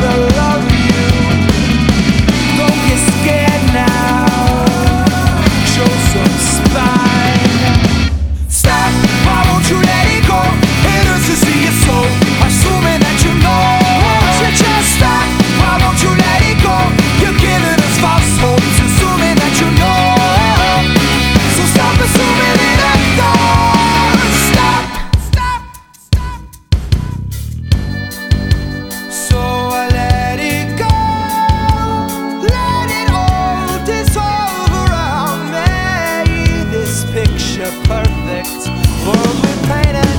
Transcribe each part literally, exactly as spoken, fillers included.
Perfect world we painted.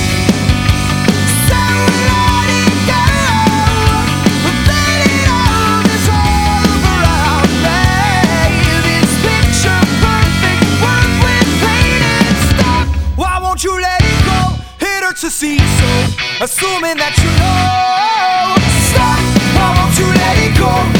So let it go, let it all dissolve around me. This picture perfect world we painted. Stop, why won't you let it go? It hurts to see, so assuming that you know. Stop, why won't you let it go?